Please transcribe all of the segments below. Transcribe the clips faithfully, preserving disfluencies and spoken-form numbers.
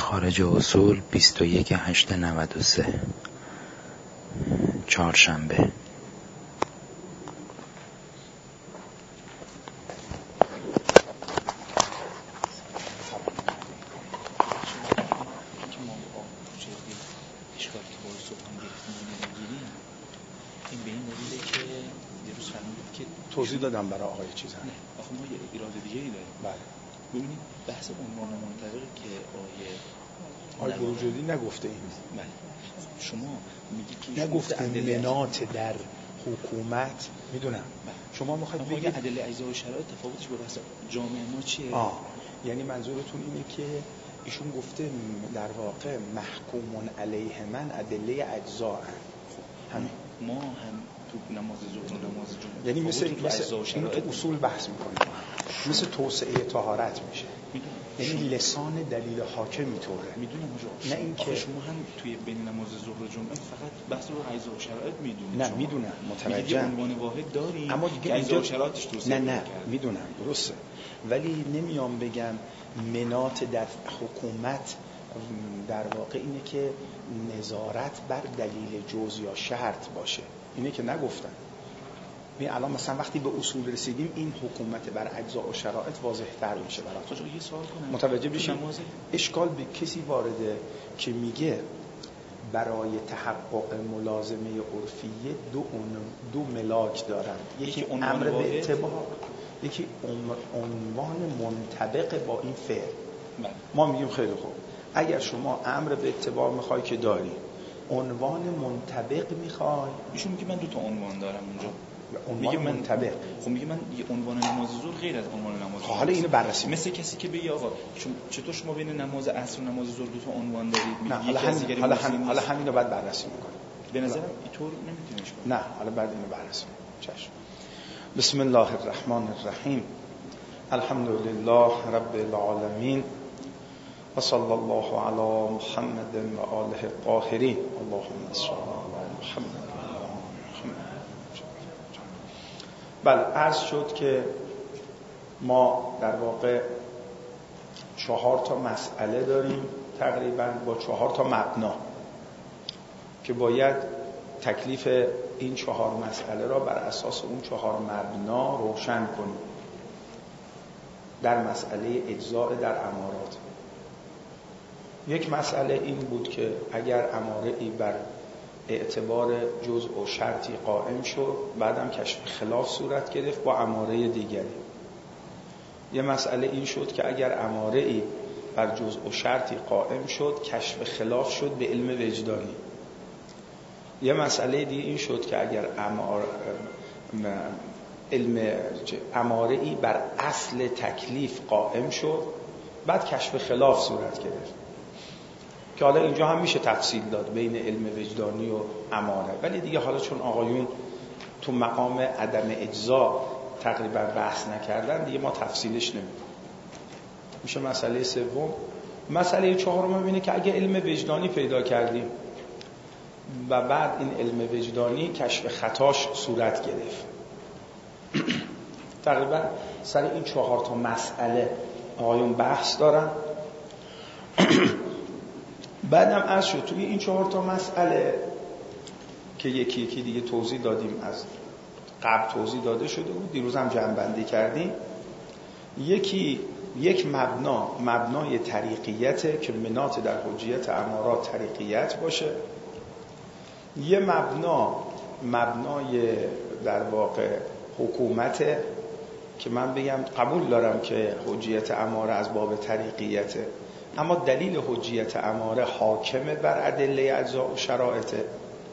خارج اصول بیست و یک هشت نود و سه چهارشنبه. توضیح دادم برای آقای چیز هم. نه آخه ما یه ایراد دیگه ای داریم. بله. ببینید بحث عنوان منطبقی که آیه آقای بروجردی نگفته این. بله. شما میگی که نگفته منات در حکومت میدونم. بله. شما میخواید بگید ادله اجزا و شرایط تفاوتش با بحث جامعه ما چیه؟ آه. یعنی منظورتون اینه که ایشون گفته در واقع محکومون علیه من ادله اجزا هن. خب همین ما هم تو نماز ظهر و نماز جمعه یعنی مثل مثل این تو اصول بحث میکنه مثل توسعه طهارت میشه. یعنی لسان دلیل حاکم میطوره. میدونم نه اینکه شما هم توی بین نماز ظهر و جمعه فقط بحث رو اجزا و شرایط میدونید. نه میدونم متوجهم. عنوان واحد داریم اما دیگه اجزا و شرایطش توسعه نه نه میدونم درسته، ولی نمیام بگم منات در حکومت در واقع اینه که نظارت بر دلیل جز یا شرط باشه. اینه که نگفتن. این الان مثلا وقتی به اصول رسیدیم این حکومت بر اجزا و شرایط واضح تر میشه براتون. یه سوال کنم متوجه بشین. اشکال به کسی وارده که میگه برای تحقق ملازمه عرفیه دو دو ملاک دارن، یکی امر به اعتبار، یکی عنوان منطبق با این فعل. بله. ما میگیم خیلی خوب اگر شما امر به اعتبار میخوای که داری، عنوان منطبق میخوای، ایشون میگه من دو تا عنوان دارم اونجا. میگه من منطبق. خب میگه من یه عنوان نماز ظهر غیر از عنوان نماز ظهر. حالا اینو بررسی مثل کسی که بگه آقا چطور شما بین نماز عصر و نماز ظهر دو تا عنوان دارید؟ میگه حالا همین حالا هم حالا همینو بعد بررسی میکنیم. به نظرم اینطور نمیتونیش کنیم. نه حالا بعد اینو بررسی میکنیم. چشم. بسم الله الرحمن الرحیم. الحمد لله رب العالمین و صلی الله علی محمد و آله الطاهرین. اللهم صل علی محمد. بله عرض شد که ما در واقع چهار تا مسئله داریم تقریبا با چهار تا مبنا که باید تکلیف این چهار مسئله را بر اساس اون چهار مبنا روشن کنیم. در مسئله اجزاء در امارات یک مسئله این بود که اگر اماره ای بر اعتبار جزء و شرطی قائم شد بعدم کشف خلاف صورت گرفت با اماره دیگری. یه مسئله این شد که اگر اماره ای بر جزء و شرطی قائم شد کشف خلاف شد به علم وجدانی. یه مسئله دیگه این شد که اگر امار علم اماره ای بر اصل تکلیف قائم شد بعد کشف خلاف صورت گرفت که حالا اینجا هم میشه تفصیل داد بین علم وجدانی و اماره، ولی دیگه حالا چون آقایون تو مقام عدم اجزا تقریبا بحث نکردن دیگه ما تفصیلش نمیدیم. میشه مسئله سوم. مسئله چهارم اینه که اگه علم وجدانی پیدا کردیم و بعد این علم وجدانی کشف خطاش صورت گرفت تقریبا سر این چهار تا مسئله آقایون بحث دارن. بعدم عرض شد توی این چهار تا مسئله که یکی یکی دیگه توضیح دادیم، از قبل توضیح داده شده بود، دیروز هم جمع‌بندی کردیم. یکی یک مبنا مبنای طریقیته که منات در حجیت امارات طریقیت باشه. یه مبنا مبنای در واقع حکومته که من بگم قبول دارم که حجیت اماره از باب طریقیته اما دلیل حجیت اماره حاکمه بر ادله اجزا و شرایطه.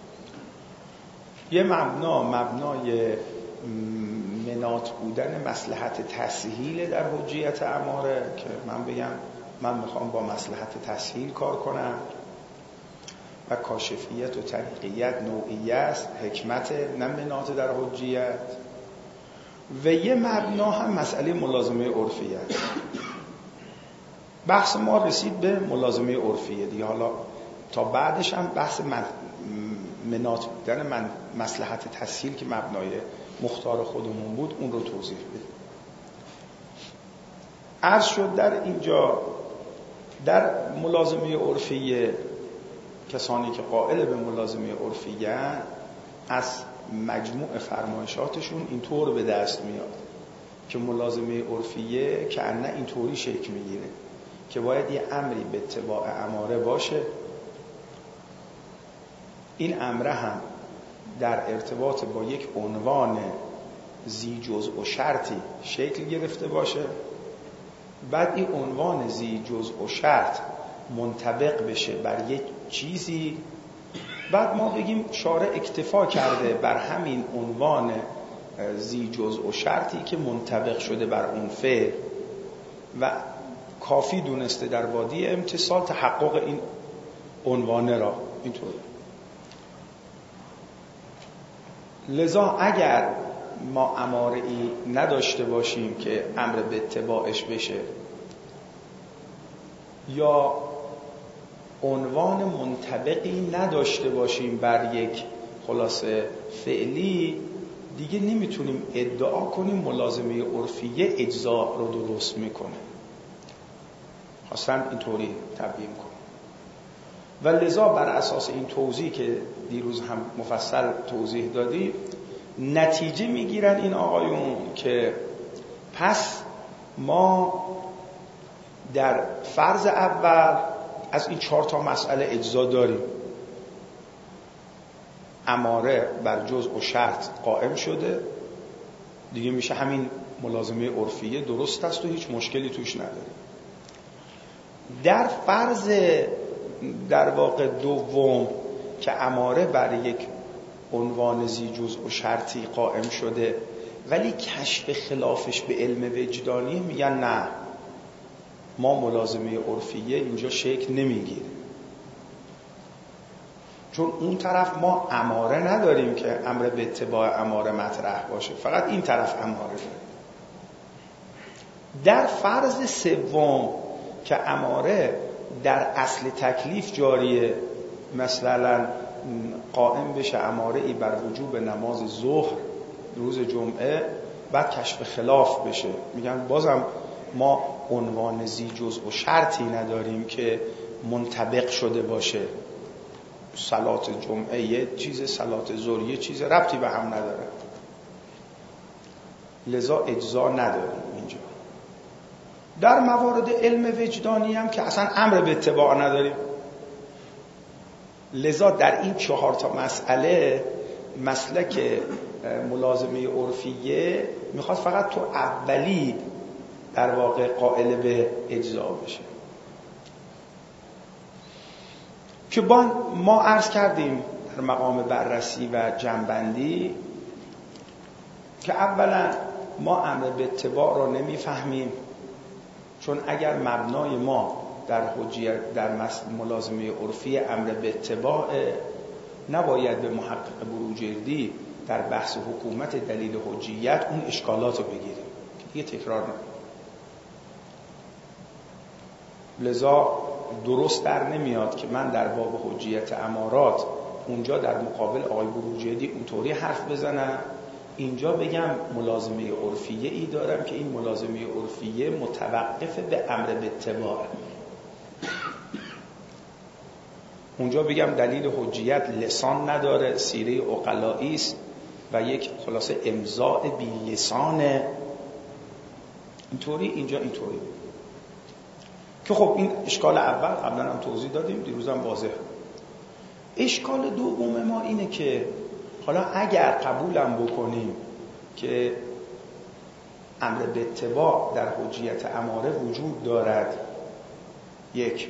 یه مبنا مبنای منات بودن مصلحت تسهیل در حجیت اماره که من بگم من میخوام با مصلحت تسهیل کار کنم و کاشفیت و طریقیت نوعیه است، حکمت نه منات در حجیت. و یه مبنا هم مسئله ملازمه عرفیه. بحث ما رسید به ملازمه عرفیه دیگه، حالا تا بعدش هم بحث من منات بودن من مصلحت تسهیل که مبنای مختار خودمون بود اون رو توضیح بدیم. عرض شد در اینجا در ملازمه عرفی کسانی که قائل به ملازمه عرفی از مجموع فرمایشاتشون اینطور به دست میاد که ملازمه عرفیه که انه اینطوری شکل میگیره که باید یه امری به اتباع اماره باشه. این امره هم در ارتباط با یک عنوان ذی جزء و شرطی شکل گرفته باشه، بعد این عنوان ذی جزء و شرط منطبق بشه بر یک چیزی، بعد ما بگیم شارع اکتفا کرده بر همین عنوان ذی جزء و شرطی که منطبق شده بر اون فعل و کافی دونسته در وادی امتصال تحقق این عنوانه را. اینطور لذا اگر ما اماره ای نداشته باشیم که امر به اتباعش بشه یا عنوان منطبقی نداشته باشیم بر یک خلاصه فعلی، دیگه نمیتونیم ادعا کنیم ملازمه عرفیه اجزا رو درست میکنه. خواستم اینطوری تبیین کنم و لذا بر اساس این توضیح که دیروز هم مفصل توضیح دادی نتیجه میگیرن این آقایون که پس ما در فرض اول از این چهار تا مسئله اجزا داریم. اماره بر جزء و شرط قائم شده، دیگه میشه همین ملازمه عرفیه درست است و هیچ مشکلی توش نداره. در فرض در واقع دوم که اماره بر یک عنوان ذی جزء و شرطی قائم شده ولی کشف خلافش به علم وجدانی، میگن نه، ما ملازمه عرفیه اینجا شکل نمیگیره، چون اون طرف ما اماره نداریم که امر به اتباع اماره مطرح باشه، فقط این طرف اماره داریم. در فرض سوم که اماره در اصل تکلیف جاریه، مثلا قائم بشه اماره ای بر وجوب نماز ظهر روز جمعه، بعد کشف خلاف بشه، میگن بازم ما عنوان ذی جزء و شرطی نداریم که منطبق شده باشه. صلات جمعه یه چیز، صلات ظهر یه چیز، ربطی به هم نداره، لذا اجزا نداریم اینجا. در موارد علم وجدانی هم که اصلا امر به اتباع نداریم، لذا در این چهار تا مسئله مسلک ملازمه عرفیه میخواد فقط تو اولی در واقع قائل به اجزا بشه. که با ما عرض کردیم در مقام بررسی و جنبندی که اولا ما امر به اتباع را نمیفهمیم، چون اگر مبنای ما در حجیت در ملازمه عرفی امر به اتباع، نباید به محقق بروجردی در بحث حکومت دلیل حجیت اون اشکالات رو بگیریم که دیگه تکرار نکنیم. لذا درست در نمیاد که من در باب حجیت امارات اونجا در مقابل آقای بروجردی اونطوری حرف بزنم، اینجا بگم ملازمه عرفیه ای دارم که این ملازمه عرفیه متوقف به امر به اتباع، اونجا بگم دلیل حجیت لسان نداره، سیره عقلایی است و یک خلاصه امضاء بی لسانه، اینطوری اینجا اینطوری. که خب این اشکال اول قبلا هم توضیح دادیم، دیروز هم واضح. اشکال دوم ما اینه که حالا اگر قبولم بکنیم که امر به اتباع در حجیت اماره وجود دارد، یک،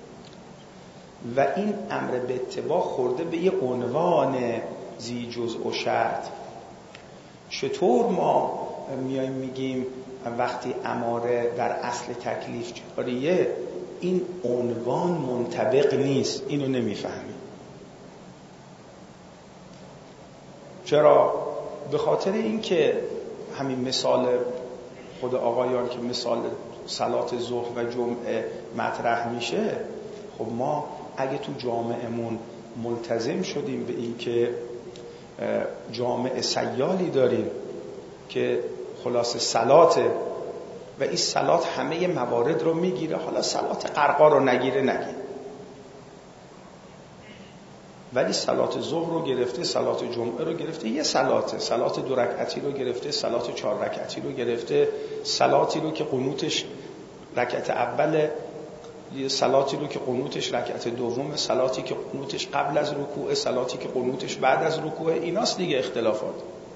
و این امر به اتباع خورده به یه عنوان ذی جزء و شرط، چطور ما میایم میگیم وقتی اماره در اصل تکلیف جاریه این عنوان منطبق نیست؟ اینو نمیفهمیم. چرا؟ به خاطر اینکه همین مثال خود آقایان که مثال صلات ظهر و جمعه مطرح میشه، خب ما اگه تو جامعهمون ملتزم شدیم به این که جامعه سیالی داریم که خلاص صلات و این صلات همه موارد رو میگیره. حالا صلات قرقا رو نگیره نگیره، ولی صلات ظهر رو گرفته، صلات جمعه رو گرفته، یه صلات صلات دو رکعتی رو گرفته، صلات چهار رکعتی رو گرفته، صلاتی رو که قنوتش رکعت اول، یه صلاتی رو که قنوتش رکعت دوم، صلاتی که قنوتش قبل از رکوع، صلاتی که قنوتش بعد از رکوع. ایناست دیگه اختلافات.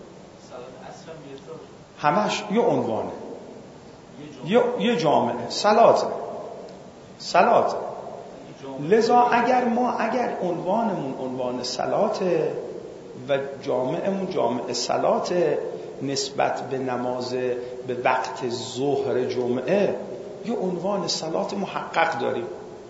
همش یه عنوانه، یه یه جامعه صلات صلات. لذا اگر ما اگر عنوانمون عنوان صلاته و جامعمون جامعه صلاته نسبت به نماز به وقت ظهر جمعه، یه عنوان صلات محقق داریم.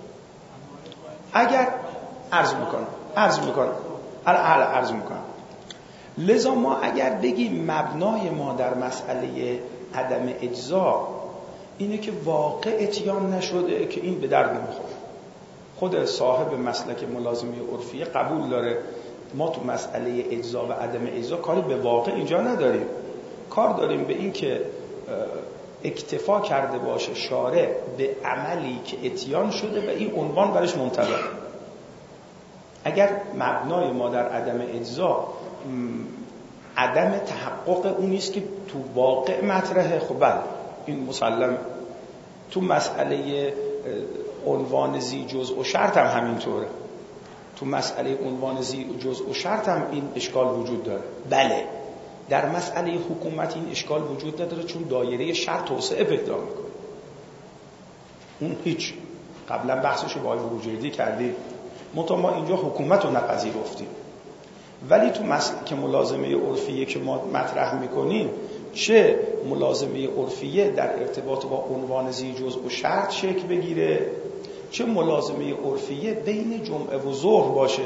اگر عرض میکنم عرض میکنم الان عرض میکنم لذا ما اگر بگیم مبنای ما در مسئله عدم اجزا اینه که واقع اتیان نشده، که این به درد نمیخوره. خود صاحب مسلک ملازمه عرفیه قبول داره ما تو مسئله اجزا و عدم اجزا کاری به واقع اینجا نداریم، کار داریم به این که اکتفا کرده باشه شارع به عملی که اتیان شده و این عنوان برش منطبق. اگر مبنای ما در عدم اجزا عدم تحقق اون نیست که تو واقع مطرحه، خب بله این مسلم. تو مسئله عنوان زی جزء و شرط هم همینطوره. تو مسئله عنوان زی جزء و شرط هم این اشکال وجود داره. بله در مسئله حکومت این اشکال وجود نداره، چون دایره شرط توسعه پیدا میکنه. اون هیچ قبلا بحثش رو با آقای بروجردی کردیم، منتها ما اینجا حکومت رو نپذیرفتیم. ولی تو مسئله ملازمه عرفیه که ما مطرح میکنیم، چه ملازمه عرفیه در ارتباط با عنوان زی جزء و شرط شکل بگیره، چه ملازمه عرفیه بین جمعه و ظهر باشه،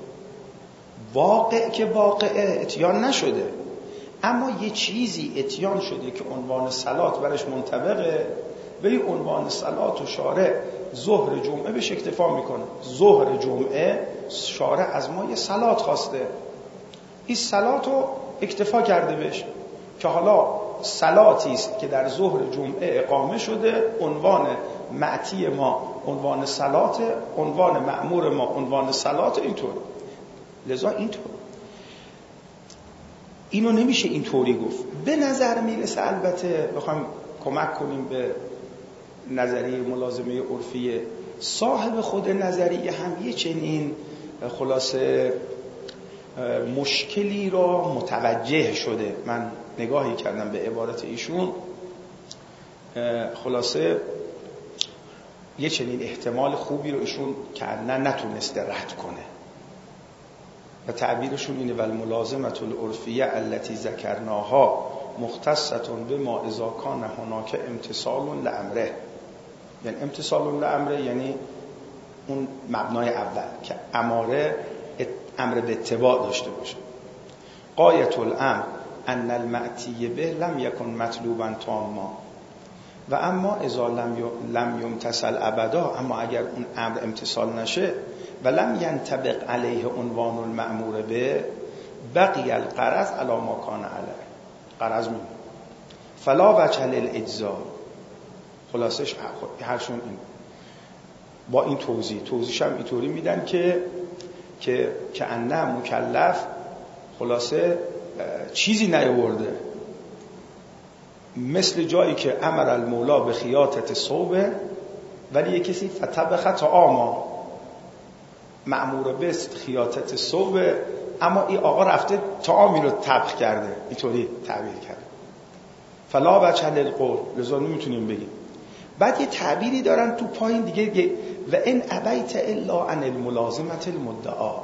واقع که واقع اتیان نشده، اما یه چیزی اتیان شده که عنوان صلات برش منطبقه، ولی عنوان صلات و شارع ظهر جمعه بهش اکتفا میکنه. ظهر جمعه شارع از ما یه صلات خواسته، این صلات رو اکتفا کرده بهش، که حالا صلاتی است که در ظهر جمعه اقامه شده، عنوان معتی ما عنوان صلات، عنوان مأمور ما عنوان صلات. اینطور لذا اینطور اینو نمیشه اینطوری گفت. به نظر میرسه البته بخوام کمک کنیم به نظریه ملازمه عرفیه، صاحب خود نظریه هم یه چنین خلاصه مشکلی را متوجه شده. من نگاهی کردم به عبارت ایشون، خلاصه یه چنین احتمال خوبی رو ایشون کردن نتونسته رد کنه و تعبیرشون اینه: والملازمة العرفیه التي ذکرناها مختصة بما اذا کان هناک امتثال لامره. یعنی امتثال لامره یعنی اون مبنای اول که اماره امر به اتباع داشته باشه. غایت الامر ان المعتی به لم یکن مطلوبا تاما و اما اذا لم یمتثل ابدا، اما اگر اون امر امتثال نشه و لم ینطبق علیه عنوان المأمور به بقی الغرض علی ما کان علیه. غرض می فلا وجه للاجزا. خلاصش هرشون این با این توضیح توضیحش هم اینطوری میدن که که که انه مکلف خلاصه چیزی نیاورده، مثل جایی که امر المولا به خیاطت صوبه ولی یک کسی فتبخ طعاما، مأمور به خیاطت صوبه اما این آقا رفته طعامی رو طبخ کرده، اینطوری تعبیر کرده. فلا وجه للقول، لذا نمیتونیم بگیم. بعد یه تعبیری دارن تو پایین دیگه، و ان ابیت الا عن الملازمه المدعا،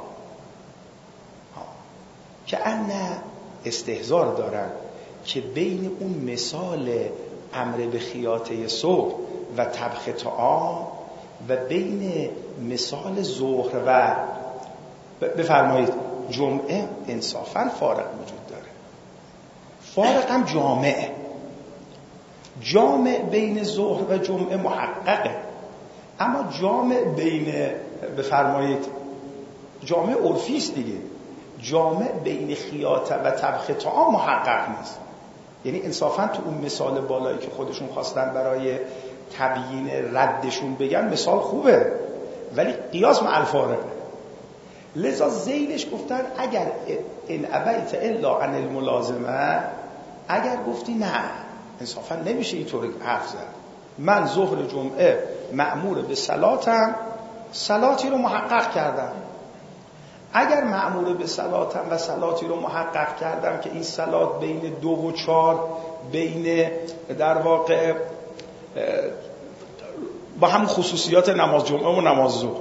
که ان استهزار دارن که بین اون مثال امر به خیاطه صبح و طبخ طعام و بین مثال ظهر و بفرمایید جمعه انصافا فارق وجود داره. فارق هم جامعه جامع بین ظهر و جمعه محققه، اما جامع بین بفرمایید جامع عرفی است دیگه، جامع بین خیاطه و طبخ طعام محقق نیست. یعنی انصافا تو اون مثال بالایی که خودشون خواستن برای تبیین ردشون بگن مثال خوبه، ولی قیاس مع الفارقه. لذا ذیلش گفتن اگر ان ابیت الا عن الملازمه، اگر گفتی نه انصافا نمیشه اینطوری حرف زد، من ظهر جمعه مأمور به صلاتم، صلاتی رو محقق کردم. اگر مأمور به صلاتم و صلاتی رو محقق کردم که این صلات بین دو و چار، بین در واقع با هم خصوصیات نماز جمعه و نماز ظهر،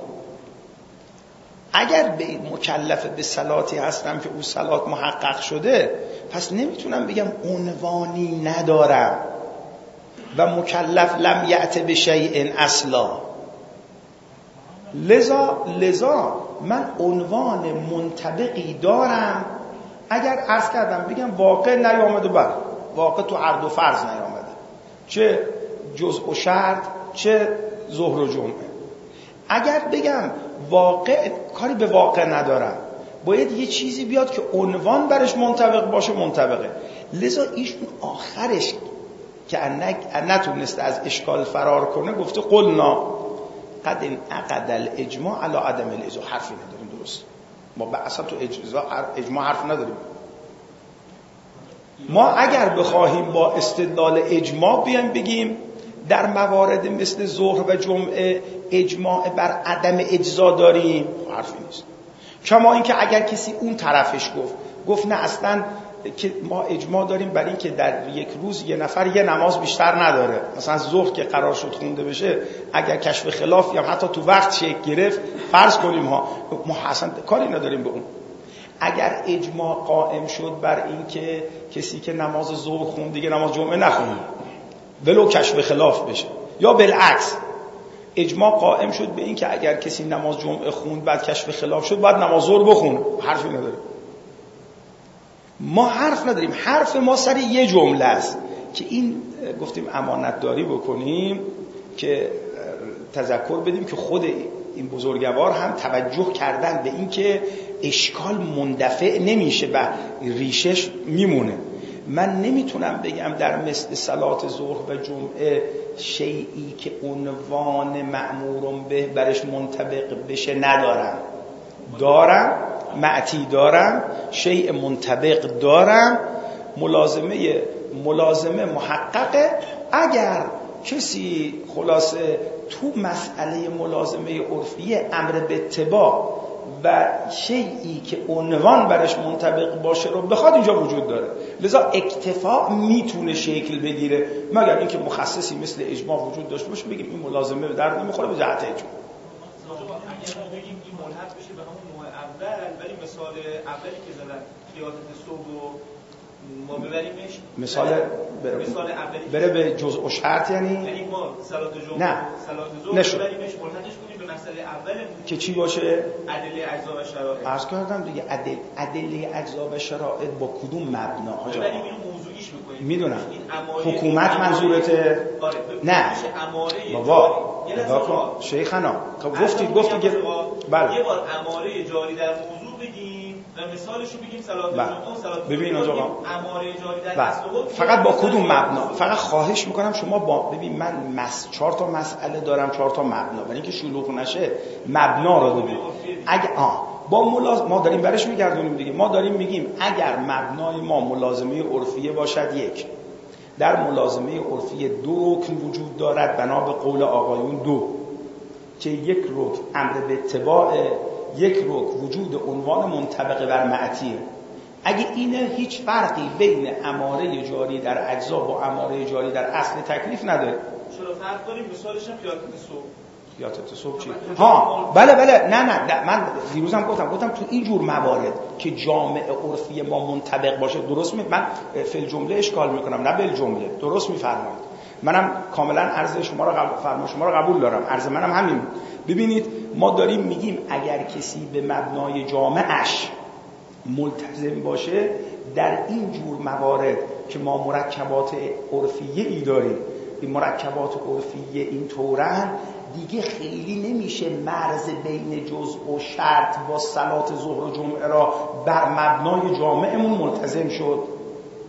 اگر به مکلف به صلاتی هستم که اون صلات محقق شده، پس نمیتونم بگم عنوانی ندارم و مکلف لم یأت بشیء اصلا. لذا لذا من عنوان منطبقی دارم. اگر عرض کردم بگم واقع نیامده، بر واقع تو عرض و فرض نیامده، چه جزء و شرط چه ظهر و جمعه. اگر بگم واقع کاری به واقع ندارم، باید یه چیزی بیاد که عنوان برش منطبق باشه، منطبقه. لذا ایشون آخرش که نتونسته از اشکال فرار کنه گفته قلنا قد انعقد الاجماع علی عدم الاجزاء. حرفی نداریم، درست؟ ما اصلا تو اجماع حرف نداریم. ما اگر بخواهیم با استدلال اجماع بیایم بگیم در موارد مثل ظهر و جمعه اجماع بر عدم اجزا داریم، حرفی نیست. کما اینکه اگر کسی اون طرفش گفت گفت نه اصلا که ما اجماع داریم بر این که در یک روز یه نفر یه نماز بیشتر نداره، مثلا ظهر که قرار شد خونده بشه، اگر کشف خلافی هم حتی تو وقت شکل گرفت، فرض کنیم ها، ما اصلا کاری نداریم به اون. اگر اجماع قائم شد بر این که کسی که نماز ظهر خوند دیگه نماز جمعه نخونه ولو کشف خلاف بشه، یا بالعکس اجماع قائم شد به این که اگر کسی نماز جمعه خوند بعد کشف خلاف شد بعد نماز ظهر بخونه، حرفی نداره. ما حرف نداریم. حرف ما سر یه جمله است که این گفتیم امانت داری بکنیم، که تذکر بدیم که خود این بزرگوار هم توجه کردن به این که اشکال مندفع نمیشه و ریشش میمونه. من نمیتونم بگم در مثل صلات ظهر و جمعه شیئی که عنوان مأمورم به برش منطبق بشه ندارم. دارم، معتی دارم، شیء منطبق دارم، ملازمه ملازمه محققه. اگر کسی خلاصه تو مسئله ملازمه عرفیه امر به اتباع و شیئی که عنوان برش منطبق باشه رو بخواد، اینجا وجود داره. لذا اکتفا میتونه شکل بگیره، مگر اینکه مخصصی مثل اجماع وجود داشته باشه بگیم این ملازمه به درد نمیخوره به جهت اجماع. اگر بگیم این ملحق بشه به همون نوع اول، ولی مثال اولی که زدن قیادت صبح و ما ببریمش مثال بره, مثال اولی بره به جزء و شرط، یعنی یعنی ما صلات جمعه نه صلات ظهر ببریمش ملحقش کنیم به مسئله اول که چی باشه؟ ادله اجزا و شرایط. عرض کردم دیگه ادله ادله اجزا و شرایط با کدوم مبنا آجا؟ ببریم اینو موضوعیش بکنیم. میدونم حکومت منظورته؟ آره. نه اماره بابا بابا شیخنا گفتید گفتید که بله یه بار اماره جاری در موضوع بگیم و مثالشو بگیم صلات جمعه و صلات ببین آقا اماره جاری در اصل فقط با کدوم مبنا؟ فقط خواهش میکنم شما با ببین من مس چهار تا مسئله دارم، چهار تا مبنا، برای اینکه شلوغ نشه مبنا رو ببین. اگه آ با ملاز... ما داریم برش میگردونیم دیگه، ما داریم میگیم اگر مبنای ما ملازمه عرفیه باشد، یک در ملازمه عرفیه دو رکن وجود دارد بنا به قول آقایون دو، که یک رکن امر به اتباع، یک رکن وجود عنوان منطبق بر معتیه. اگه اینه هیچ فرقی بین اماره جاری در اجزا با اماره جاری در اصل تکلیف نداره. چرا فرق داریم؟ مثالش هم قیادت صبح. قیادت صبح چی؟ ها بله بله نه نه من دیروزم گفتم گفتم تو این جور موارد که جامع عرفی ما منطبق باشه، درست می من فی الجمله اشکال میکنم نه بل جمله، درست میفرمایید. منم کاملا عرض شما رو قبول فرما شما رو قبول دارم، عرض منم همین. ببینید ما داریم میگیم اگر کسی به مبنای جامعش ملتزم باشه، در این جور موارد که ما مرکبات عرفیه ای داریم، این مرکبات عرفیه این طورن دیگه خیلی نمیشه مرز بین جزء و شرط با صلات ظهر و جمعه را بر مبنای جامعمون ملتزم شد.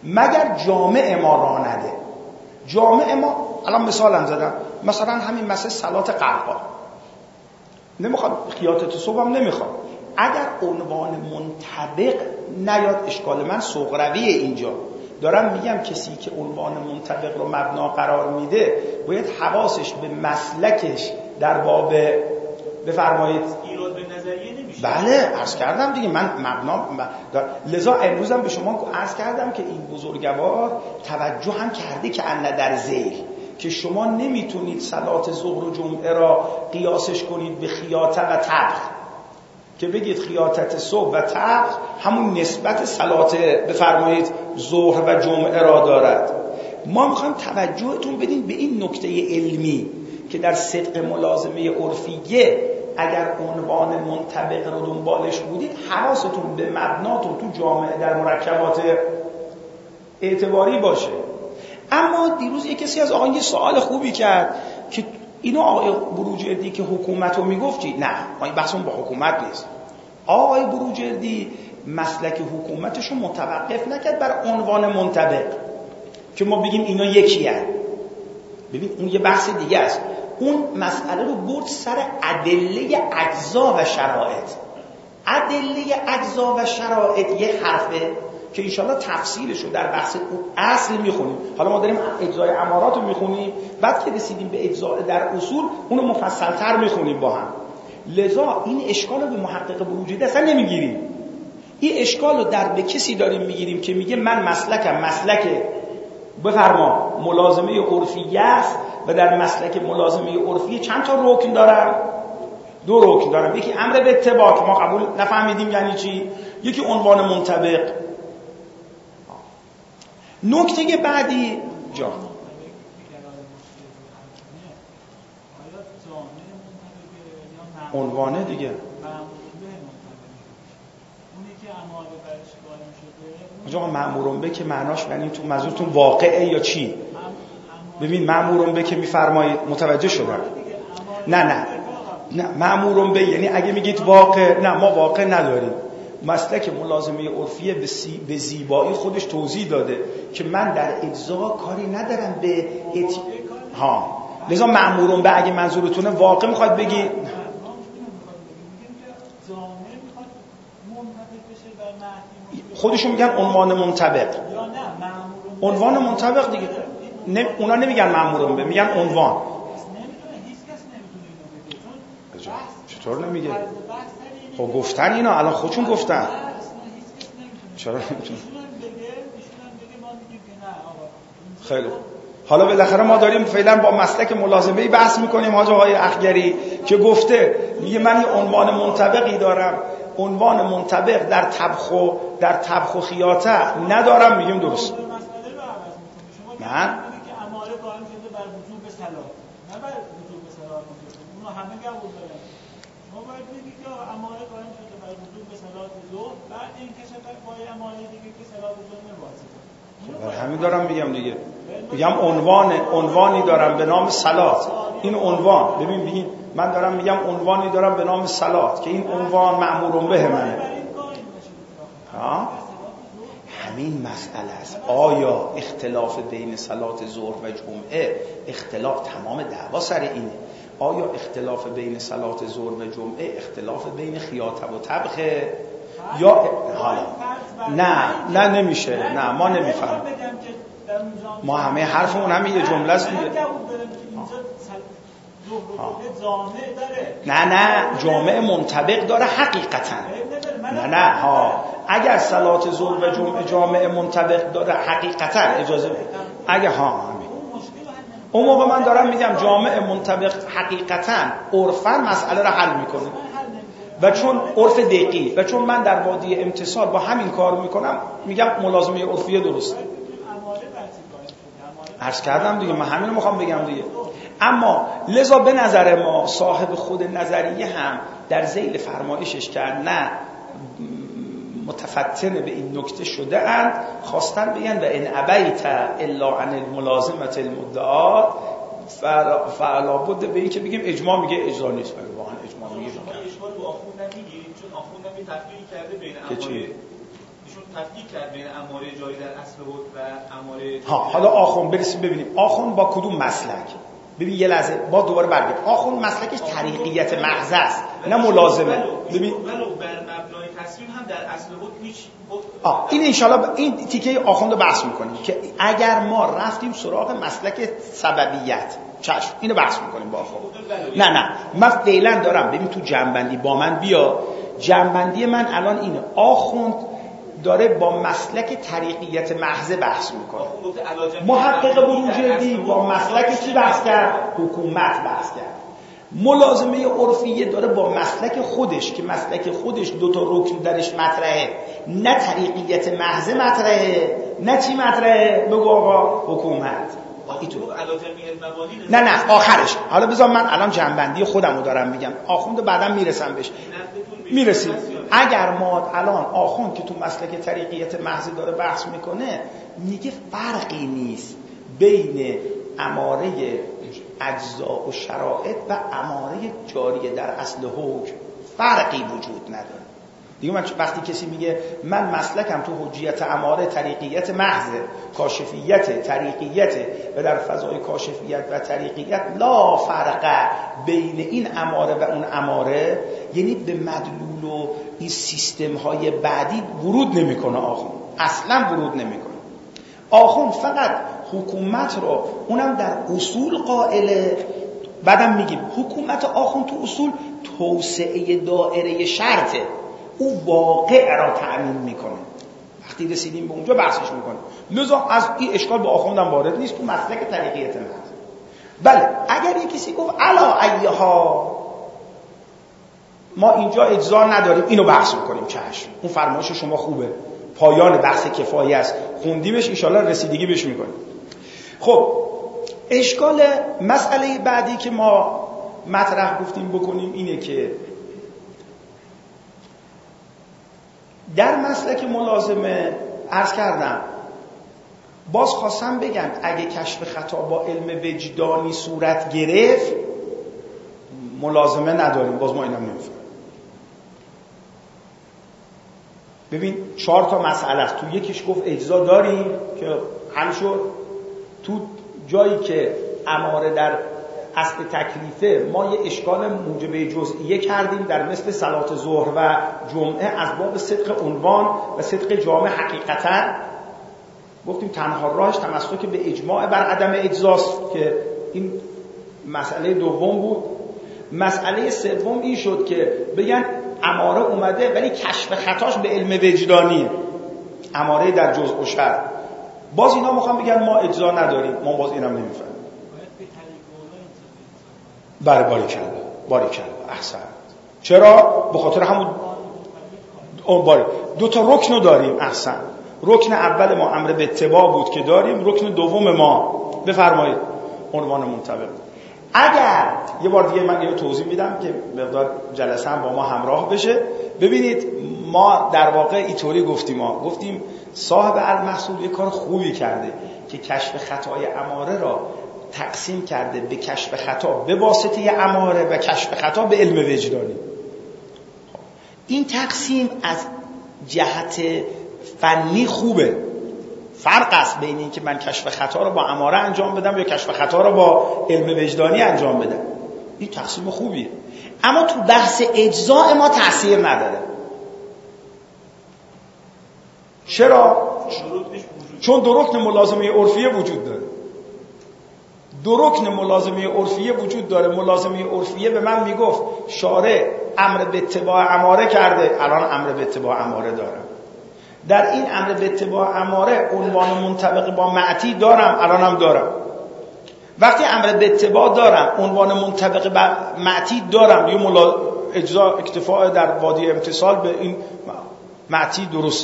مگر جامع ما راه نده. جامع ما الان مثالم زدم، مثلا همین مسئله صلات قرقا نمیخواد، خیاطت صبح هم نمیخواد. اگر عنوان منطبق نیاد اشکال من سغرویه. اینجا دارم میگم کسی که عنوان منطبق رو مبنا قرار میده باید حواسش به مسلکش در باب بفرمایید ایراد به نظریه نمیشه. بله عرض کردم دیگه، من مبنا لذا امروزم به شما عرض کردم که این بزرگوار توجه هم کرده که ان در ذیل که شما نمیتونید صلات ظهر و جمعه را قیاسش کنید به خیاطه و طبخ، که بگید خیاطت صبح و طبخ همون نسبت صلات بفرمایید ظهر و جمعه را دارد. ما میخوایم توجهتون بدین به این نکته علمی که در صدق ملازمه عرفیه اگر عنوان منطبق رو دنبالش بودید حواستون به مبناتون تو جامعه در مرکبات اعتباری باشه. اما دیروز یک کسی از آقایان یه سوال خوبی کرد که اینو آقای بروجردی که حکومت رو میگفتی، نه ما این بحثمون با حکومت نیست. آقای بروجردی مسلک حکومتش رو متوقف نکرد بر عنوان منطبق که ما بگیم اینا یکی هست. ببین اون یه بحث دیگه است. اون مسئله رو برد سر ادله اجزا و شرایط. ادله اجزا و شرایط یه حرفه که انشاءالله تفصیلش رو در بحث اصل میخونیم. حالا ما داریم اجزای امارات رو میخونیم، بعد که رسیدیم به اجزا در اصول اونو مفصلتر میخونیم با هم. لذا این اشکال رو به محقق بروجردی اصلا نمیگیریم. این اشکال رو در به کسی داریم میگیریم که میگه من مسلکم مسلک بفرما ملازمه عرفیه است و در مسلک ملازمه عرفیه چند تا رکن دارم؟ دو رکن دارم. یکی امر به اتباع که ما قبول نفهمیدیم یعنی چی، یکی عنوان منطبق. نکته بعدی جا عنوانه دیگه آقا مأمورون به که معناش یعنی تو منظورتون واقعه یا چی؟ ببین مأمورون به که میفرمایید متوجه شدم. نه نه نه مأمورون به یعنی اگه میگید واقع، نه ما واقع نداریم. مسلک ملازمه عرفیه به, سی... به زیبایی خودش توضیح داده که من در اجزا کاری ندارم به ات... ها لذا مأمورون به اگه منظورتونه واقع میخواد بگی خودشون میگن عنوان منطبق. عنوان منطبق دیگه نه، اونا نمیگن مأمورون به، میگن عنوان. چطور نمیگه؟ خب گفتن اینا الان خودشون گفتن. چرا نمیتونه؟ خیلی حالا بالاخره ما داریم فعلا با مسلک ملازمه‌ای بحث میکنیم. حاج آقای اخگری که گفته میگه من یه عنوان منطبقی دارم، عنوان منطبق در طبخ و در طبخ و خیاطه ندارم، میگیم درست. من همه قبول دارن. شما باید بگید که اماره قائم شده بر وجوب به صلات ظهر، بعد این کشه با اماره دیگه که صلات ظهر واجبه. خب همین دارم میگم دیگه. میگم عنوان عنوانی دارم به نام صلات. این عنوان ببین ببین من دارم میگم عنوانی دارم به نام صلات که این عنوان مأمورون به منه. ها؟ همین مسئله است. آیا اختلاف بین صلات ظهر و جمعه اختلاف تمام دعوا سر اینه؟ آیا اختلاف بین صلات ظهر و جمعه اختلاف بین خیاطه و طبخه یا حالا نه نه نمیشه، نه ما نمیفهم. ما همه حرفمون همین یه جمله است دیگه. نه نه جامع منطبق داره حقیقتا. نه نه ها اگر صلات ظهر و جمعه جامع منطبق داره حقیقتا اجازه بده. اگه ها همین اون موقع من دارم میگم جامع منطبق حقیقتا عرفاً مسئله رو حل میکنه و چون عرف دقیقی و چون من در وادی امتصال با همین کار میکنم میگم ملازمه عرفیه درسته. عرض کردم دیگه، من همین رو میخوام بگم دیگه. اما لذا به نظر ما صاحب خود نظریه هم در ذیل فرمایشش کرد نه متفتن به این نکته شده اند، خواستن بگن و ان ابیت الا عن الملازمه المدعات فعلا بده به این که بگیم اجماع میگه اجرا نیست. مگه واقعا اجماع میگه شما اشکال با آخوند نمیگیرید؟ چون آخوند هم تفریقی کرده بین که چی؟ ایشون تفکیک کرد بین اماره جاری در اصل حکم و اماره. ها حالا آخوند برسیم ببینیم آخوند با کدوم مسلک. ببین یه لحظه با دوباره برگرد. آخوند مسلکش طریقیت محض است نه ملازمه. ببین ولو بر مبنای تصویر هم در اصل حکم هیچ آه این انشالله این تیکه آخوند رو بحث میکنیم که اگر ما رفتیم سراغ مسلک سببیت چشم اینو بحث میکنیم با آخوند. نه نه من فعلا دارم ببین تو جنبندی با من بیا. جنبندی من الان اینه آخوند داره با مسلک طریقیت محض بحث میکنه. محقق بروجردی با مسلک چی بحث کرد؟ حکومت بحث کرد. ملازمه عرفیه داره با مسلک خودش که مسلک خودش دو تا رکن درش مطرحه، نه طریقیت محض مطرحه نه چی مطرحه؟ بگو آقا حکومت. نه نه آخرش. حالا بذار من الان جنبندی خودم رو دارم میگم. آخوند بعدم میرسم بهش. میرسیم. اگر ما الان آخوند که تو مسلک طریقیت محض داره بحث میکنه میگه فرقی نیست بین اماره اجزا و شرائط و اماره جاریه در اصل حکم، فرقی وجود نداره. دیگه من وقتی کسی میگه من مسلکم تو حجیت اماره طریقیت محض، کاشفیت طریقیت و در فضای کاشفیت و طریقیت لا فرق بین این اماره و اون اماره، یعنی به مدلول و این سیستم های بعدی ورود نمیکنه. آخوند اصلا ورود نمیکنه. آخوند فقط حکومت رو اونم در اصول قائله. بعدم میگیم حکومت آخوند تو اصول توسعه دائره شرطه، او واقع را تأمین میکنه. وقتی رسیدیم به اونجا بحثش میکنه. لذا از این اشکال به آخوندم وارد نیست تو مسلک طریقیت محض. بله اگر یک کسی گفت علا ایها ما اینجا اجزا نداریم اینو بحث میکنیم چشم، اون فرمایش شما خوبه، پایان بحث کفایه است، خوندیمش ان شاءالله رسیدگی بهش میکنیم. خب اشکال مسئله بعدی که ما مطرح گفتیم بکنیم اینه که در مسلک ملازمه عرض کردم باز خواستم بگم اگه کشف خطا با علم وجدانی صورت گرفت ملازمه نداریم. باز ما اینم نمیفهمیم. ببین چهار تا مسئله است. تو یکیش گفت اجزا داریم که حل شد. تو جایی که اماره در اصل تکلیفه ما یه اشکال موجبه جزئیه کردیم در مثل صلات ظهر و جمعه از باب صدق عنوان و صدق جامع حقیقتا گفتیم تنها راهش تمسک به اجماع بر عدم اجزاست که این مسئله دوم بود. مسئله سوم این شد که بگن اماره اومده ولی کشف خطاش به علم وجدانیه، اماره در جزء و شرط. باز اینا میخوام بگن ما اجزا نداریم، ما باز اینم نمیفهمیم. بله باریکلا باریکلا احسن. چرا؟ به خاطر همون اون باری دو تا رکن رو داریم. احسن. رکن اول ما امر به اتباع بود که داریم، رکن دوم ما بفرمایید عنوان منطبق. اگر یه بار دیگه من اینو توضیح میدم که مقدار جلسه هم با ما همراه بشه. ببینید ما در واقع اینطوری گفتیم، ما گفتیم صاحب المحصول یه کار خوبی کرده که کشف خطای اماره را تقسیم کرده به کشف خطا به واسطه اماره و کشف خطا به علم وجدانی. این تقسیم از جهت فنی خوبه. فرق است بین این که من کشف خطا رو با اماره انجام بدم یا کشف خطا رو با علم وجدانی انجام بدم. این تقسیم خوبیه. اما تو بحث اجزاء ما تأثیر نداره. چرا؟ چون دو رکن ملازمه عرفیه وجود داره. دو رکن ملازمه عرفیه وجود داره. ملازمه عرفیه به من میگفت شارع امر به اتباع اماره کرده، الان امر به اتباع اماره دارم. در این امر به اتباع اماره عنوان منطبق با معتی دارم، الان هم دارم. وقتی امر به اتباع دارم عنوان منطبق با معتی دارم، یه ملا اجزا اکتفاء در وادی امتصال به این معتی درست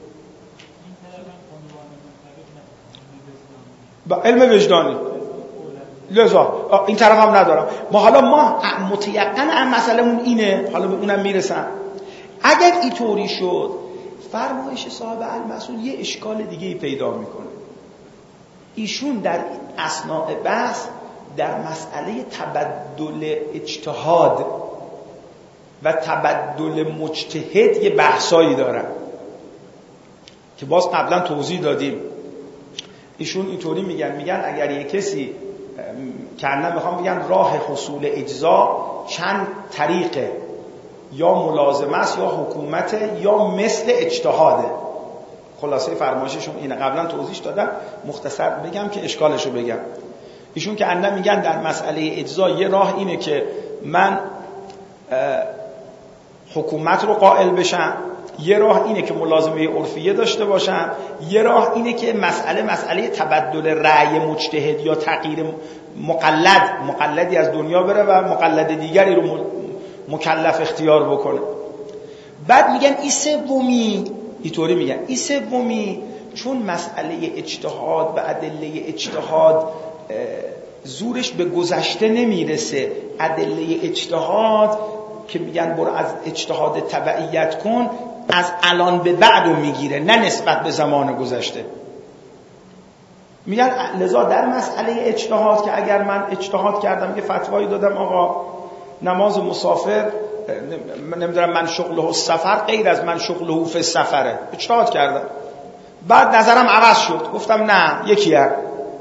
با علم وجدانی. لذا این طرف هم ندارم. ما حالا ما متیقن هم مسئلهمون اینه، حالا به اونم میرسم. اگر اینطوری شد فرمایش صاحب المسئول یه اشکال دیگه پیدا میکنه. ایشون در اثناء بحث در مسئله تبدل اجتهاد و تبدل مجتهد یه بحثایی دارن. که باز قبلا توضیح دادیم. ایشون اینطوری میگن میگن اگر یک کسی که الان میخوام بگن راه حصول اجزا چند طریقه، یا ملازمه است یا حکومته یا مثل اجتهاده. خلاصه فرمایششون اینه، قبلا توضیح دادم، مختصر بگم که اشکالشو بگم. ایشون که الان میگن در مسئله اجزا یه راه اینه که من حکومت رو قائل بشم، یه راه اینه که ملازمه عرفیه داشته باشم، یه راه اینه که مسئله مسئله تبدل رأی مجتهد یا تغییر مقلد مقلدی از دنیا بره و مقلد دیگری رو مکلف اختیار بکنه. بعد میگن این سومی، اینطوری میگن این سومی چون مسئله اجتهاد و ادله اجتهاد زورش به گذشته نمیرسه، ادله اجتهاد که میگن برو از اجتهاد تبعیت کن از الان به بعدو میگیره، نه نسبت به زمان گذشته. میگن لذا در مسئله اجتهاد که اگر من اجتهاد کردم یه فتوایی دادم آقا نماز مسافر نمیدونم من شغله سفر غیر از من شغله فی سفره، اجتهاد کردم، بعد نظرم عوض شد، گفتم نه یکیه.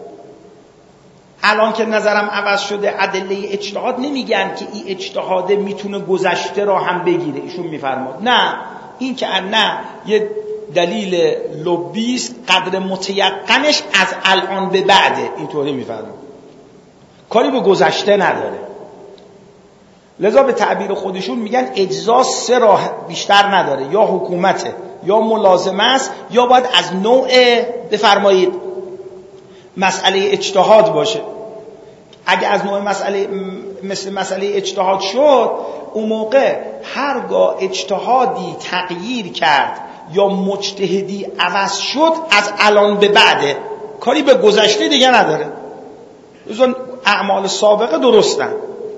الان که نظرم عوض شده ادله اجتهاد نمیگن که این اجتهاد میتونه گذشته را هم بگیره. ایشون میفرماد نه، این که نه یه دلیل لبیست قدر متیقنش از الان به بعده، اینطوری میفرماد، کاری به گذشته نداره. لذا به تعبیر خودشون میگن اجزا سه راه بیشتر نداره، یا حکومته یا ملازمه است یا باید از نوع بفرمایید مسئله اجتهاد باشه. اگه از نوع مسئله مثل مسئله اجتهاد شد، اون موقع هرگاه اجتهادی تغییر کرد یا مجتهدی عوض شد از الان به بعده، کاری به گذشته دیگه نداره. اون اعمال سابقه درستن.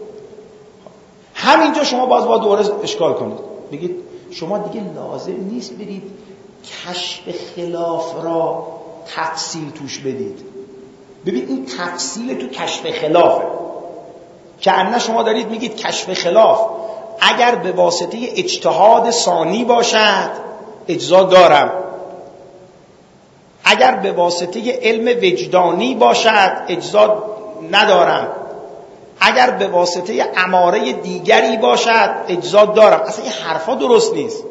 همینجا شما باز با دوره اشکال کنید، بگید شما دیگه لازم نیست برید کشف خلاف را تفصیل توش بدید. ببین این تفصیل تو کشف خلافه که انه شما دارید میگید کشف خلاف اگر به واسطه اجتهاد ثانی باشد اجزا دارم، اگر به واسطه علم وجدانی باشد اجزا ندارم، اگر به واسطه اماره دیگری باشد اجزا دارم. اصلا این حرفا درست نیست.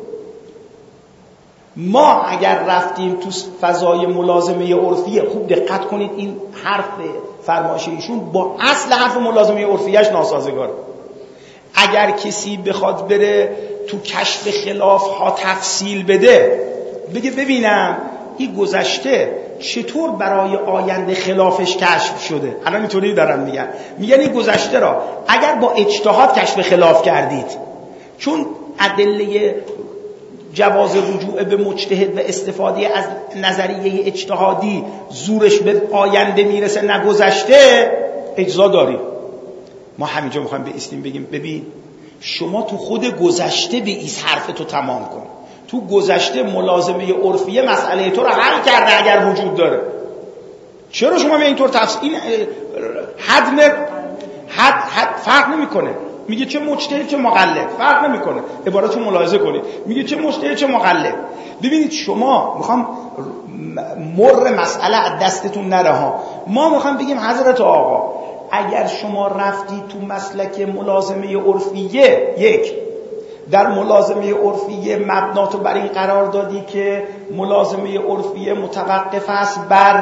ما اگر رفتیم تو فضای ملازمه عرفیه، خوب دقت کنید این حرف فرمایش ایشون با اصل حرف ملازمه عرفیهش ناسازگاره. اگر کسی بخواد بره تو کشف خلاف ها تفصیل بده، بگه ببینم این گذشته چطور برای آینده خلافش کشف شده. الان اینطوری دارن میگن، میگن این گذشته را اگر با اجتهاد کشف خلاف کردید، چون ادله جواز رجوع به مجتهد و استفاده از نظریه اجتهادی زورش به آینده میرسه نه گذشته، اجزا داریم. ما همینجا میخوایم به اسلام بگیم ببین شما تو خود گذشته به این حرف تو تمام کن. تو گذشته ملازمه عرفیه مسئله تو رو حل کرده اگر وجود داره. چرا شما به اینطور تفصیل حد حد حد فرق نمیکنه. میگه چه مجتهد چه مقلد، فرق نمیکنه. عباراتو ملاحظه کنید. میگه چه مجتهد چه مقلد. ببینید شما میخوام مر مسئله از دستتون نره ها. ما میخوام بگیم حضرت آقا اگر شما رفتی تو مسلک ملازمه عرفیه، یک در ملازمه عرفیه مبناتو بر این قرار دادی که ملازمه عرفیه متوقف است بر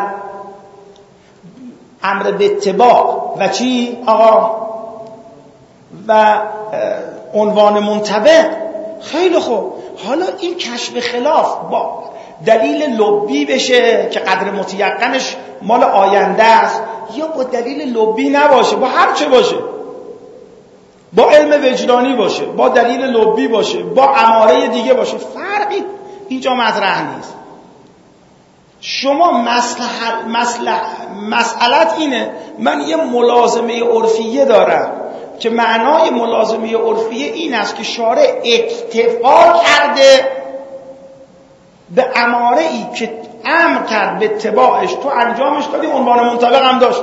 امر به اتباع و چی آقا و عنوان منطبق. خیلی خوب، حالا این کشف خلاف با دلیل لبی بشه که قدر متیقنش مال آینده است، یا با دلیل لبی نباشه، با هر چه باشه، با علم وجدانی باشه، با دلیل لبی باشه، با اماره دیگه باشه، فرقی اینجا مطرح نیست. شما مصلحت مصلح مسئلت اینه من یه ملازمه عرفیه دارم که معنای ملازمه عرفیه این است که شارع اکتفا کرده به اماره ای که امر کرد به اتباعش، تو انجامش دادی، عنوان منطبق هم داشت.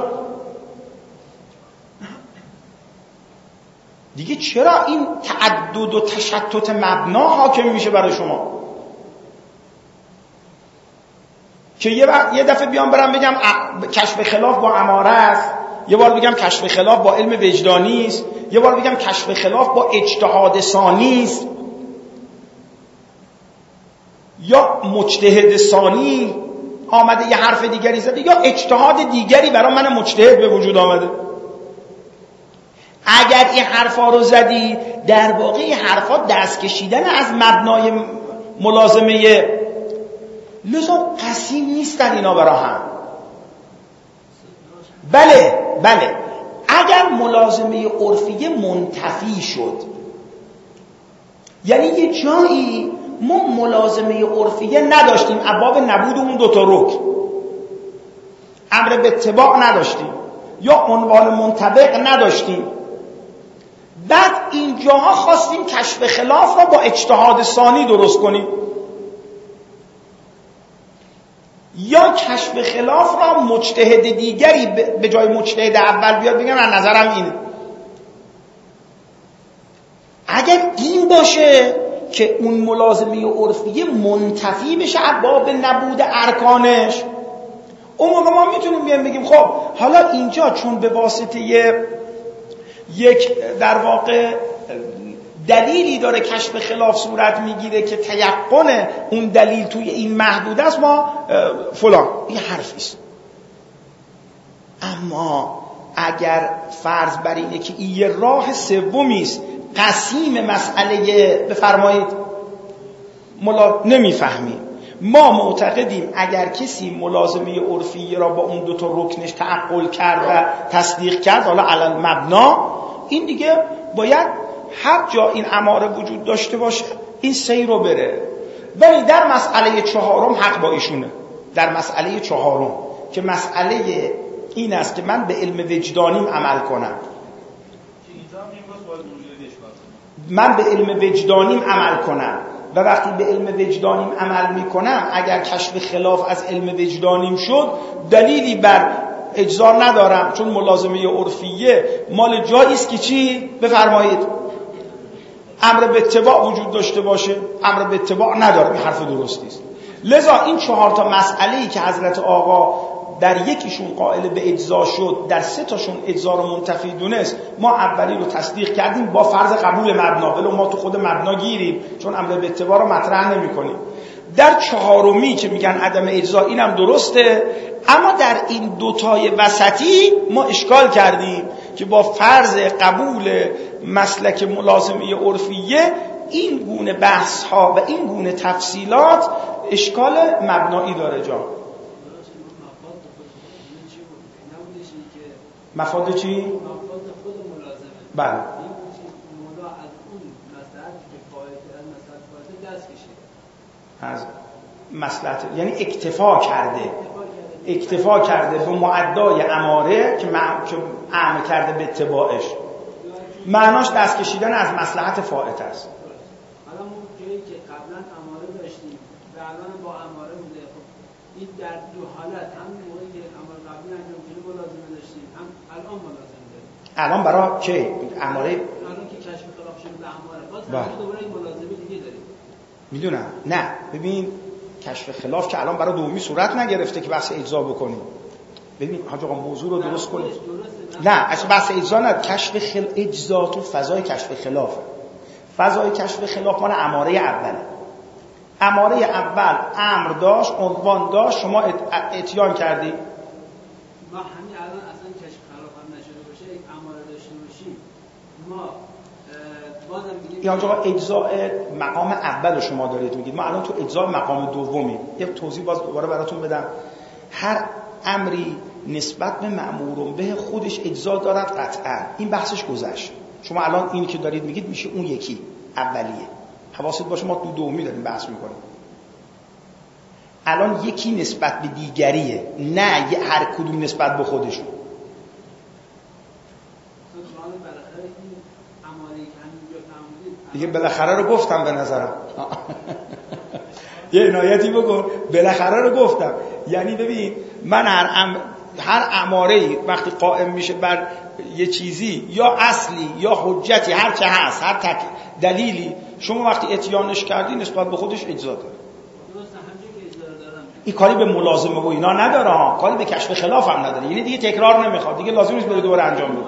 دیگه چرا این تعدد و تشتت مبنا حاکم میشه برای شما؟ که یه وقت یه دفعه بیام برم بگم کشف خلاف با اماره است، یه بار بگم کشف خلاف با علم وجدانی است، یه بار بگم کشف خلاف با اجتهاد ثانی است یا مجتهد ثانی آمده یه حرف دیگری زده یا اجتهاد دیگری برای من مجتهد به وجود آمده. اگر این حرفا رو زدی در واقع این حرفا دست کشیدن از مبنای ملازمه، لذا قسیم نیستن اینا برا هم. بله بله اگر ملازمه عرفیه منتفی شد، یعنی یه جایی ما ملازمه عرفیه نداشتیم، ابواب نبود اون دوتا رکن، امر به اتباع نداشتیم یا عنوان منطبق نداشتیم، بعد اینجاها خواستیم کشف خلاف را با اجتهاد ثانی درست کنیم یا کشف خلاف را مجتهد دیگری به جای مجتهد اول بیاد بگم از نظرم اینه. اگر این باشه که اون ملازمه عرفیه منتفی بشه باب نبود ارکانش، اون موقع ما میتونیم بیان بگیم خب حالا اینجا چون به واسطه یک در واقع دلیلی داره کشف خلاف صورت میگیره که تیقن اون دلیل توی این محدود است، ما فلان این حرفی است. اما اگر فرض بر اینه که این یه راه سومی است، قسیم مسئله بفرمایید ملا نمیفهمیم، ما معتقدیم اگر کسی ملازمه عرفی را با اون دو تا رکنش تعقل کرد و تصدیق کرد حالا علل مبنا، این دیگه باید هر جا این اماره وجود داشته باشه این سیر رو بره. ولی در مسئله چهارم حق با ایشونه، در مسئله چهارم که مسئله این است که من به علم وجدانیم عمل کنم، من به علم وجدانیم عمل کنم و وقتی به علم وجدانیم عمل میکنم اگر کشف خلاف از علم وجدانیم شد دلیلی بر اجزا ندارم، چون ملازمه عرفیه مال جایی است که چی بفرمایید امر به اتباع وجود داشته باشه، امر به اتباع نداره، این حرف درستی است. لذا این چهار تا مسئله‌ای که حضرت آقا در یکیشون قائل به اجزا شد، در سه تاشون اجزا رو منتفی دونست، ما اولی رو تصدیق کردیم با فرض قبول مبنا، ولی ما تو خود مبنا گیریم چون امر به اتباع رو مطرح نمی‌کنیم. در چهارمی که میگن عدم اجزا اینم درسته، اما در این دوتای وسطی ما اشکال کردیم که با فرض قبول مسلک ملازمه عرفیه این گونه بحث ها و این گونه تفصیلات اشکال مبنایی داره. جا مفاد چی؟ مفاد خود ملازمه. بله. این مولا از اون مسئله که فایده از مسئله فایده دست کشید. از مصلحت یعنی اکتفا کرده اکتفا کرده به معدای اماره که اعم کرده به اتباعش، معناش دست کشیدن از مصلحت فائت است. حالا اون جایی که قبلا اماره داشتیم و الان با اماره بوده، خب این در دو حالت هم موقعی که اماره قبلی انجام شده ملازمه داشتیم، هم الان ملازمه داریم. الان برای چه اماره؟ الان که کشف خلاف شده به اماره باز هم دوباره این ملازمه دیگه داریم. میدونم نه ببین کشف خلاف که الان برای دومی صورت نگرفته که بحث اجزا بکنیم. ببین حاج آقا موضوع رو درست کنیم. نه اصلا بحث اجزا نه، کشف خل اجزا تو فضای کشف خلافه. فضای کشف خلاف مال اماره اوله. اماره اول امر داشت، عنوان داشت، شما اتیان کردی. ما همین الان اصلا کشف خلاف هم نشده باشه، یک اماره داشته باشیم، ما این آنجا اجزاء مقام اول شما دارید میگید، ما الان تو اجزاء مقام دومی. یک توضیح باز دوباره براتون بدم. هر امری نسبت به مأمور به خودش اجزا دارد قطعا، این بحثش گذشت. شما الان اینی که دارید میگید میشه اون یکی اولیه. حواست باشه ما تو دومی داریم بحث میکنیم. الان یکی نسبت به دیگریه، نه یه هر کدوم نسبت به خودشون. دیگه بالاخره رو گفتم به نظرم. یه عنایتی بکن، بالاخره رو گفتم. یعنی ببین من هر ام... هر اماره‌ای وقتی قائم میشه بر یه چیزی یا اصلی یا حجتی هر چه هست، هر تک دلیلی، شما وقتی اتیانش کردی نسبت به خودش اجزا داره. درسته، همچنین که اجزا دارم این کاری به ملازمه و اینا نداره ها، کاری به کشف خلاف هم نداره، یعنی دیگه تکرار نمیخواد، دیگه لازم نیست بره دوباره انجام بده.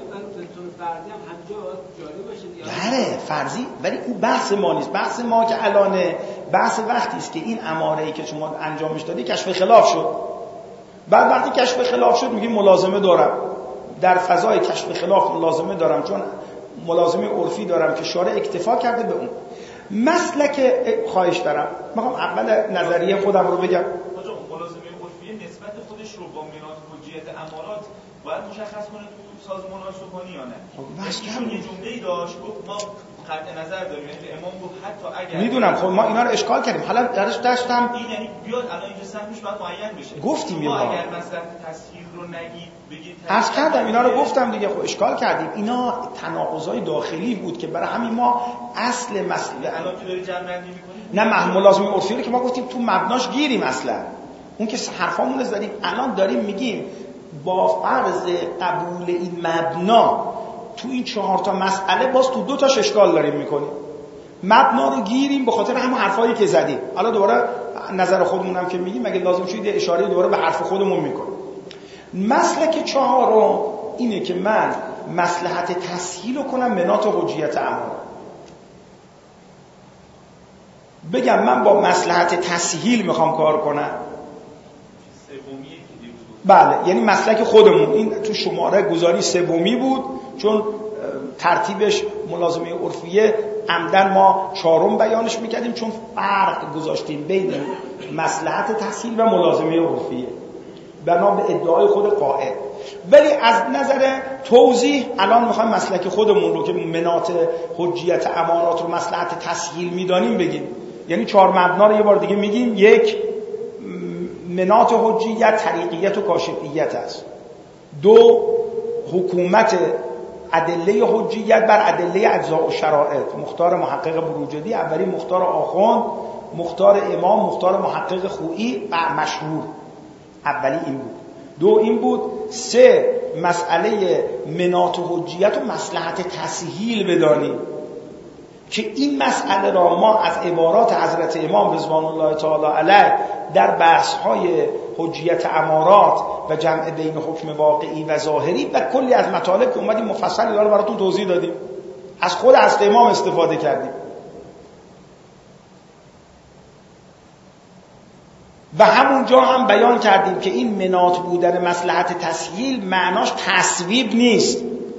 بله فرضی، ولی اون بحث ما نیست. بحث ما که الانه بحث وقتی است که این اماره‌ای که شما انجامش دادی کشف خلاف شد. بعد وقتی کشف خلاف شد میگیم ملازمه دارم، در فضای کشف خلاف ملازمه دارم، چون ملازمه عرفی دارم که شارع اکتفا کرده به اون. مسلک خواهش دارم میخوام اول نظریه خودم رو بگم. آقا ملازمه عرفی نسبت خودش رو با مناط حجیت امارات باید مشخص کنه تو سازمان‌های سکانی یا نه. ایشون یه جمله‌ای داشت گفت ما قطع نظر داریم، یعنی امام گفت حتی اگر میدونم خب ما اینا رو اشکال کردیم، حالا درش داشتم این یعنی بیاد الان اینجا سهمش باید معین بشه. گفتیم ما ما اگر مثلا تسهیل رو نگید بگید عرض کردم اینا رو گفتم دیگه، خب اشکال کردیم. اینا تناقضای داخلی بود که برای همین ما اصل مسئله الان که داری جمع‌بندی می‌کنی نه ملازمه عرفی رو که ما گفتیم تو مبناش گیریم، اصلا اون که حرفامون رو زدیم، الان داریم میگیم با فرض قبول این مبنا تو این چهار تا مسئله باز تو دو تاش اشکال داریم میکنیم. مبنا رو گیریم به خاطر همون حرفایی که زدیم. حالا دوباره نظر خودمون هم که میگیم اگه لازم شد اشاره دوباره به حرف خودمون میکنیم. مسلک چهارم اینه که من مصلحت تسهیل کنم مناط حجیت اماره. بگم من با مصلحت تسهیل میخوام کار کنم. بله، یعنی مسلک خودمون این تو شماره گذاری سومی بود، چون ترتیبش ملازمه عرفیه عمدن ما چهارم بیانش میکردیم، چون فرق گذاشتیم بین مصلحت تسهیل و ملازمه عرفیه بنا به ادعای خود قائل. ولی از نظر توضیح الان میخوایم مسلک خودمون رو که مناط حجیت امارات رو مصلحت تسهیل میدانیم بگیم. یعنی چهار مبنا رو یه بار دیگه میگیم. یک، مناط حجیت طریقیت و کاشفیت است. دو، حکومت ادله حجیت بر ادله اجزاء و شرائط. مختار محقق بروجردی، اولی مختار آخوند، مختار امام، مختار محقق خویی و مشهور. اولی این بود. دو این بود. سه، مسئله مناط حجیت و مصلحت تسهیل بدانیم که این مسئله را ما از عبارات حضرت امام رضوان الله تعالی علیه در بحث‌های حجیت امارات و جمع بین حکم واقعی و ظاهری و کلی از مطالب که اومدیم مفصل اینا رو براتون توضیح دادیم، از خود حضرت امام استفاده کردیم و همونجا هم بیان کردیم که این مناط بودن مصلحت تسهیل معناش تصویب نیست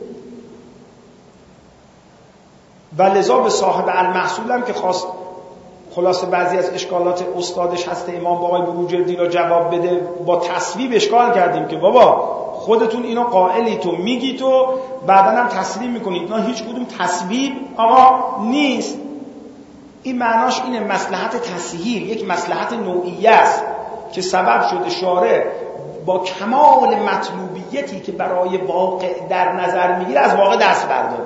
و لذا به صاحب المحصول هم که خواست خلاصه بعضی از اشکالات استادش هست امام با آقای بروجردی را جواب بده، با تصویب اشکال کردیم که بابا خودتون اینو قائلی تو میگی تو بعدا هم تسلیم میکنید، نه هیچ کدوم تصویب آقا نیست. این معناش اینه مصلحت تسهیل یک مصلحت نوعیه است که سبب شده شارع با کمال مطلوبیتی که برای واقع در نظر میگیره از واقع دست برداره.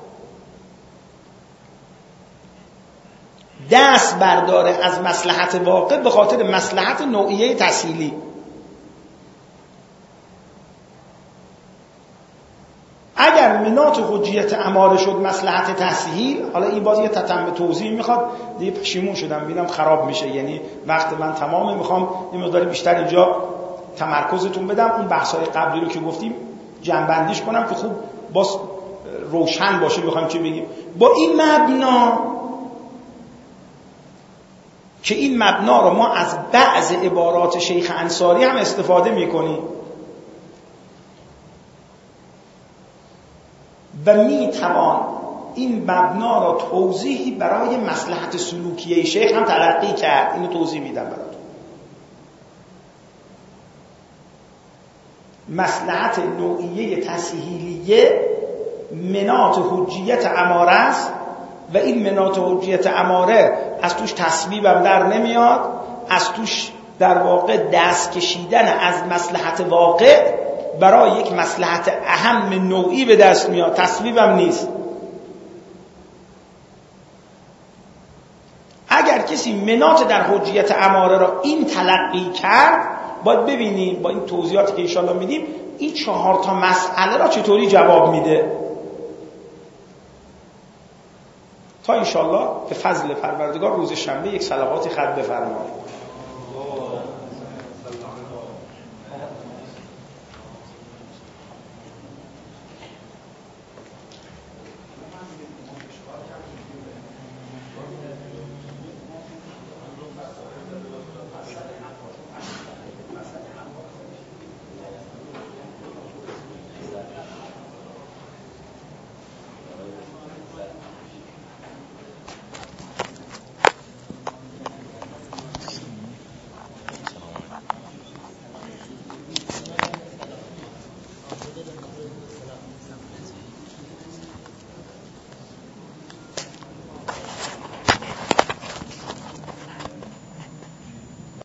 دست برداره از مصلحت واقع به خاطر مصلحت نوعیه تسهیلی. اگر مناط حجیت اماره شد مصلحت تسهیل، حالا این باز یه تتمه توضیح میخواد، دیگه پشیمون شدم ببینم خراب میشه، یعنی وقت من تمامه، میخوام یه مقدار بیشتر اینجا تمرکزتون بدم، اون بحث‌های قبلی رو که گفتیم جمع‌بندیش کنم که خوب باز روشن باشه بخوایم چی بگیم. با این مبنا که این مبنا رو ما از بعض عبارات شیخ انصاری هم استفاده میکنیم و میتوان این مبنا را توضیحی برای مصلحت سلوکیه شیخ هم تلقی کرد. اینو توضیح میدم براتون. مصلحت نوعیه تسهیلیه مناط حجیت اماره است و این مناط حجیت اماره از توش تصویبم در نمیاد، از توش در واقع دست کشیدن از مصلحت واقع برای یک مصلحت اهم نوعی به دست میاد، تصویبم نیست. اگر کسی مناط در حجیت اماره را این تلقی کرد، باید ببینیم با این توضیحاتی که انشاءالله میدیم این چهار تا مسئله را چطوری جواب میده تا انشاءالله به فضل پروردگار روز شنبه یک صلوات خط بفرمایید.